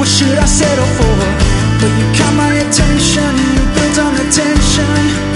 What should I settle for? But you caught my attention, you built on the tension.